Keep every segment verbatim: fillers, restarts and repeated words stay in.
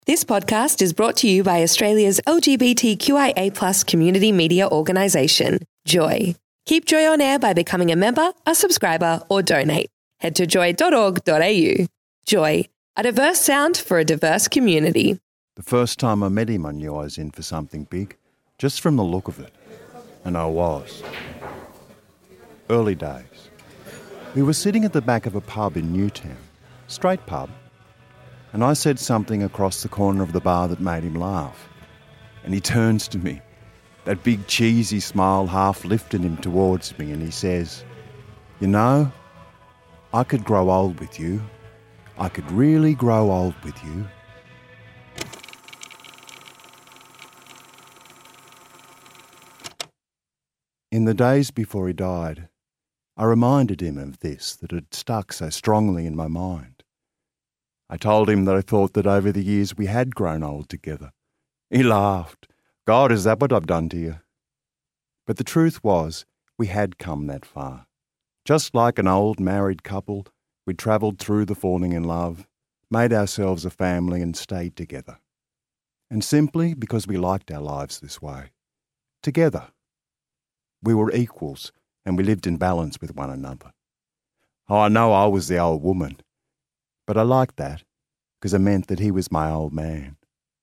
This podcast is brought to you by Australia's L G B T Q I A plus community media organisation, Joy. Keep Joy on air by becoming a member, a subscriber or donate. Head to joy dot org dot a u. Joy, a diverse sound for a diverse community. The first time I met him, I knew I was in for something big, just from the look of it. And I was. Early days. We were sitting at the back of a pub in Newtown. Straight pub. And I said something across the corner of the bar that made him laugh. And he turns to me, that big cheesy smile half lifted him towards me, and he says, "You know, I could grow old with you. I could really grow old with you." In the days before he died, I reminded him of this that had stuck so strongly in my mind. I told him that I thought that over the years we had grown old together. He laughed. "God, is that what I've done to you?" But the truth was, we had come that far. Just like an old married couple, we'd travelled through the falling in love, made ourselves a family and stayed together. And simply because we liked our lives this way. Together. We were equals and we lived in balance with one another. Oh, I know I was the old woman. But I liked that, because it meant that he was my old man.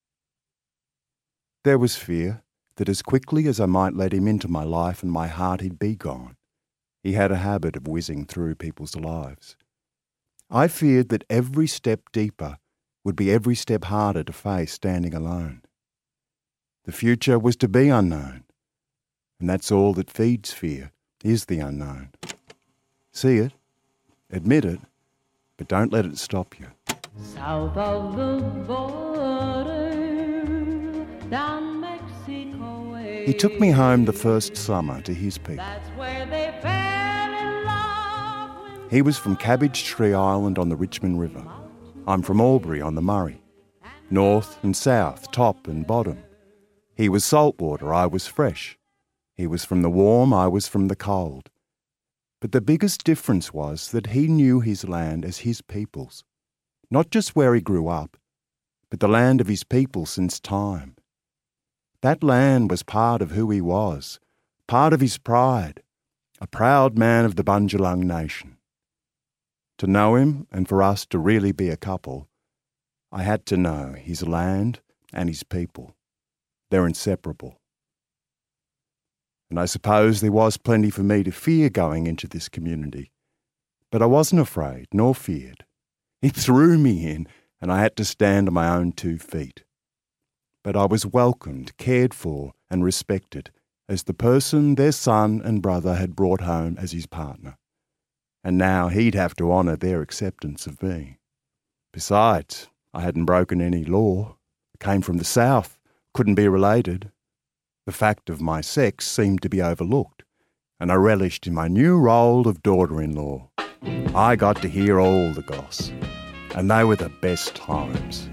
There was fear that as quickly as I might let him into my life and my heart, he'd be gone. He had a habit of whizzing through people's lives. I feared that every step deeper would be every step harder to face standing alone. The future was to be unknown, and that's all that feeds fear, is the unknown. See it, admit it, but don't let it stop you. South of the border, down Mexico way. He took me home the first summer to his people. That's where they fell in love. He was from Cabbage Tree Island on the Richmond River. I'm from Albury on the Murray. North and south, top and bottom. He was saltwater, I was fresh. He was from the warm, I was from the cold. But the biggest difference was that he knew his land as his people's. Not just where he grew up, but the land of his people since time. That land was part of who he was, part of his pride, a proud man of the Bundjalung Nation. To know him and for us to really be a couple, I had to know his land and his people. They're inseparable. And I suppose there was plenty for me to fear going into this community. But I wasn't afraid, nor feared. He threw me in, and I had to stand on my own two feet. But I was welcomed, cared for, and respected as the person their son and brother had brought home as his partner. And now he'd have to honour their acceptance of me. Besides, I hadn't broken any law, came from the south, couldn't be related. The fact of my sex seemed to be overlooked, and I relished in my new role of daughter-in-law. I got to hear all the goss, and they were the best times.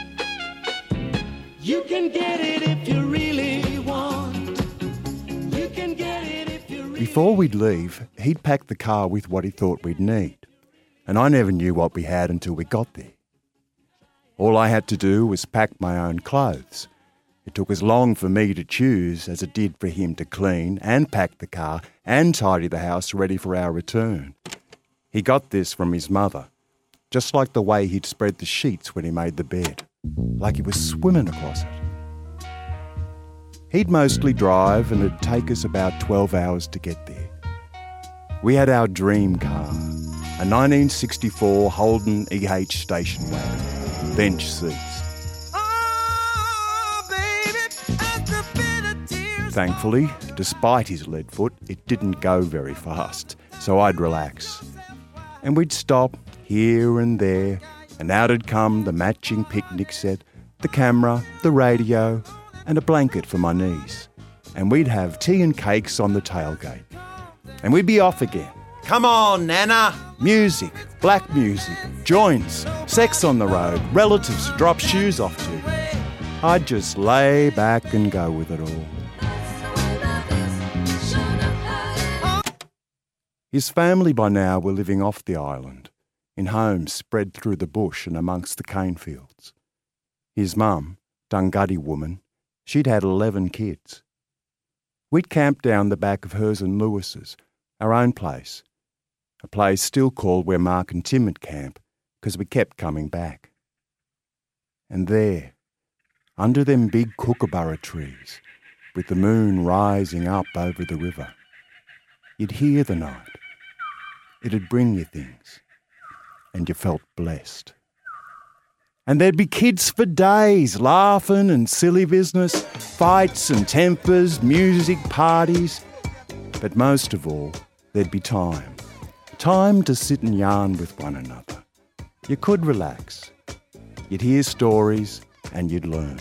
You can get it if you really want. You can get it if you really Before we'd leave, he'd pack the car with what he thought we'd need, and I never knew what we had until we got there. All I had to do was pack my own clothes. It took as long for me to choose as it did for him to clean and pack the car and tidy the house ready for our return. He got this from his mother, just like the way he'd spread the sheets when he made the bed, like he was swimming across it. He'd mostly drive and it'd take us about twelve hours to get there. We had our dream car, a nineteen sixty-four Holden E H station wagon, bench seats. Thankfully, despite his lead foot, it didn't go very fast, so I'd relax. And we'd stop here and there, and out'd come the matching picnic set, the camera, the radio, and a blanket for my knees. And we'd have tea and cakes on the tailgate. And we'd be off again. Come on, Nana! Music, black music, joints, sex on the road, relatives to drop shoes off to. I'd just lay back and go with it all. His family by now were living off the island, in homes spread through the bush and amongst the cane fields. His mum, Dunguddy woman, she'd had eleven kids. We'd camped down the back of hers and Lewis's, our own place, a place still called where Mark and Tim had camped because we kept coming back. And there, under them big kookaburra trees, with the moon rising up over the river, you'd hear the night. It'd bring you things, and you felt blessed. And there'd be kids for days, laughing and silly business, fights and tempers, music, parties. But most of all, there'd be time. Time to sit and yarn with one another. You could relax. You'd hear stories and you'd learn.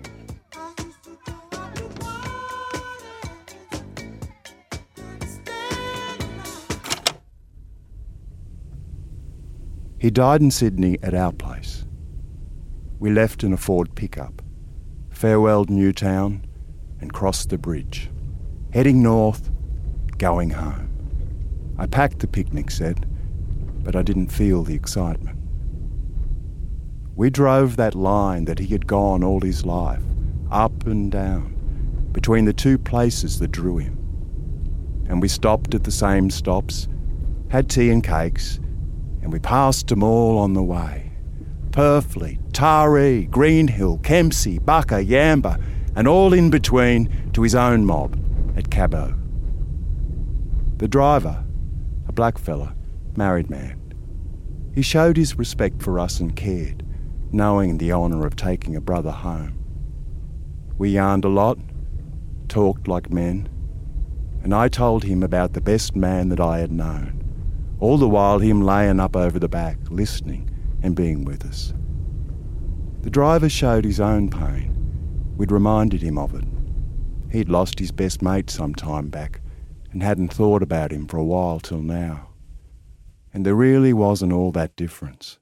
He died in Sydney at our place. We left in a Ford pickup, farewelled Newtown and crossed the bridge, heading north, going home. I packed the picnic set, but I didn't feel the excitement. We drove that line that he had gone all his life, up and down, between the two places that drew him. And we stopped at the same stops, had tea and cakes, and we passed them all on the way. Purfleet, Taree, Greenhill, Kempsey, Bucka, Yamba, and all in between to his own mob at Cabo. The driver, a black fella, married man, he showed his respect for us and cared, knowing the honour of taking a brother home. We yarned a lot, talked like men, and I told him about the best man that I had known, all the while him laying up over the back, listening and being with us. The driver showed his own pain. We'd reminded him of it. He'd lost his best mate some time back and hadn't thought about him for a while till now. And there really wasn't all that difference.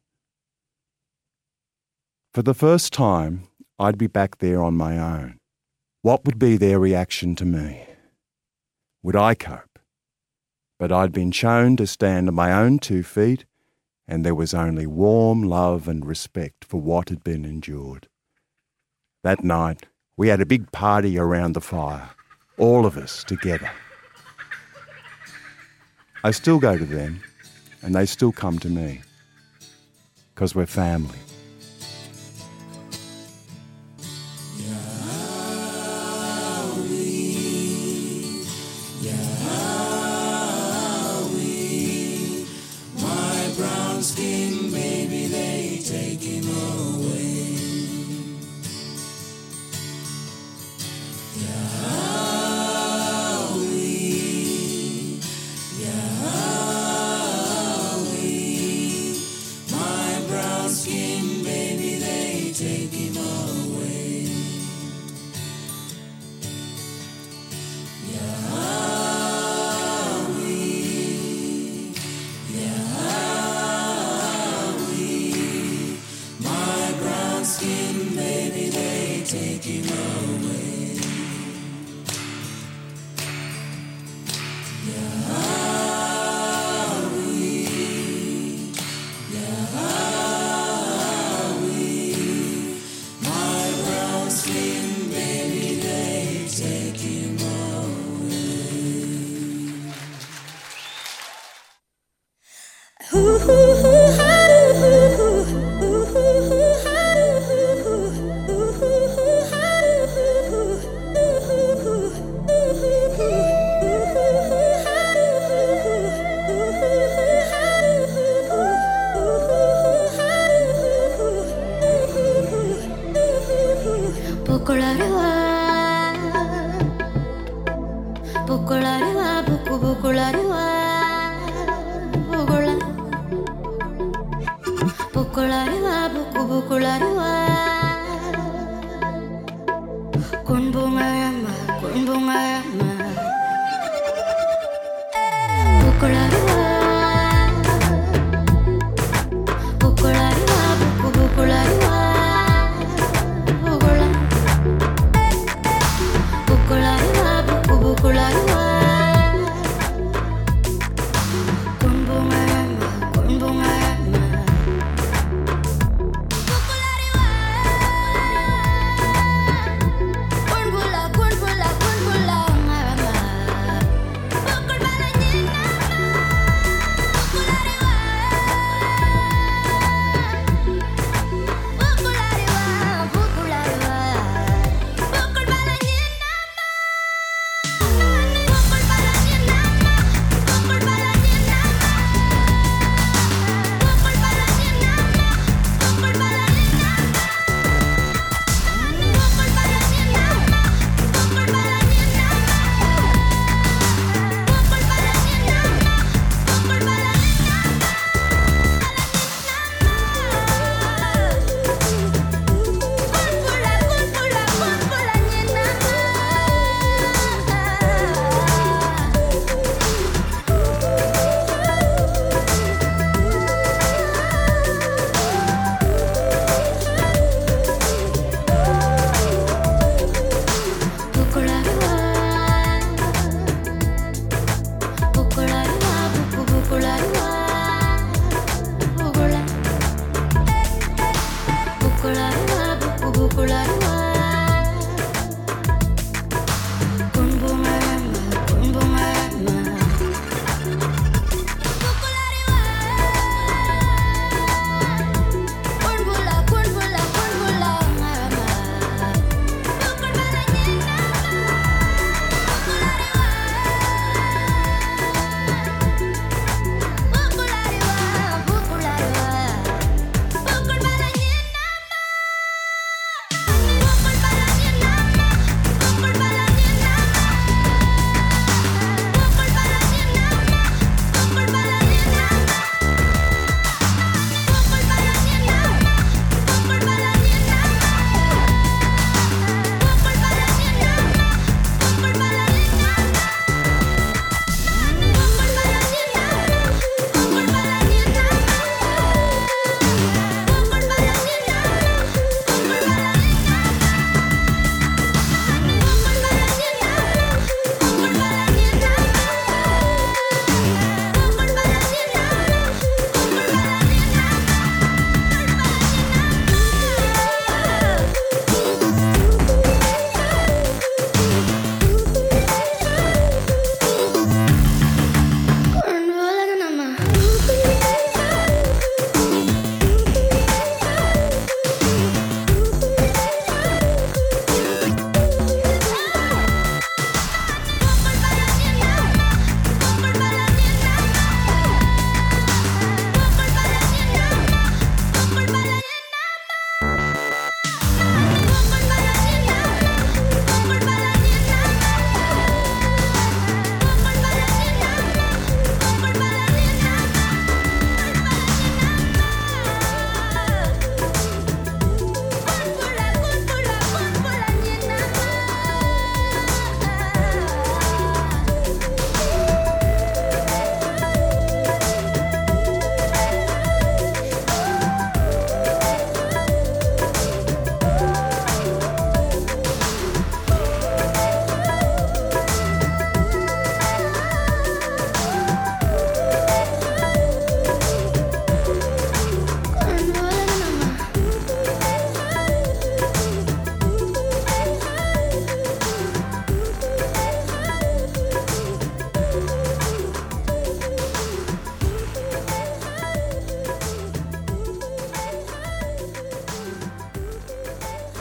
For the first time, I'd be back there on my own. What would be their reaction to me? Would I cope? But I'd been shown to stand on my own two feet, and there was only warm love and respect for what had been endured. That night, we had a big party around the fire, all of us together. I still go to them, and they still come to me, because we're family.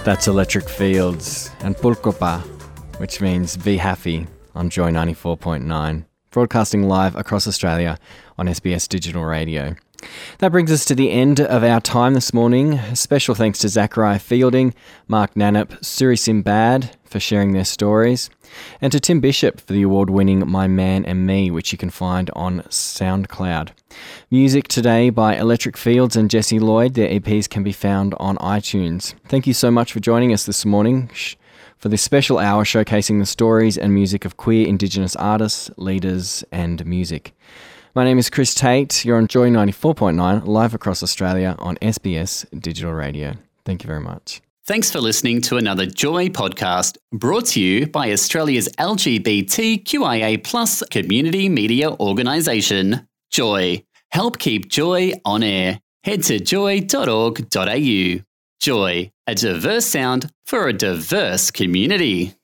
That's Electric Fields and Pulkopa, which means be happy, on Joy ninety-four point nine, broadcasting live across Australia on S B S Digital Radio. That brings us to the end of our time this morning. Special thanks to Zachariah Fielding, Mark Nannup, Suri Simbad for sharing their stories, and to Tim Bishop for the award-winning My Man and Me, which you can find on SoundCloud. Music today by Electric Fields and Jesse Lloyd. Their E Ps can be found on iTunes. Thank you so much for joining us this morning for this special hour showcasing the stories and music of queer Indigenous artists, leaders and music. My name is Chris Tate. You're on Joy ninety-four point nine, live across Australia on S B S Digital Radio. Thank you very much. Thanks for listening to another Joy podcast brought to you by Australia's L G B T Q I A plus community media organisation, Joy. Help keep Joy on air. Head to joy dot org dot a u. Joy, a diverse sound for a diverse community.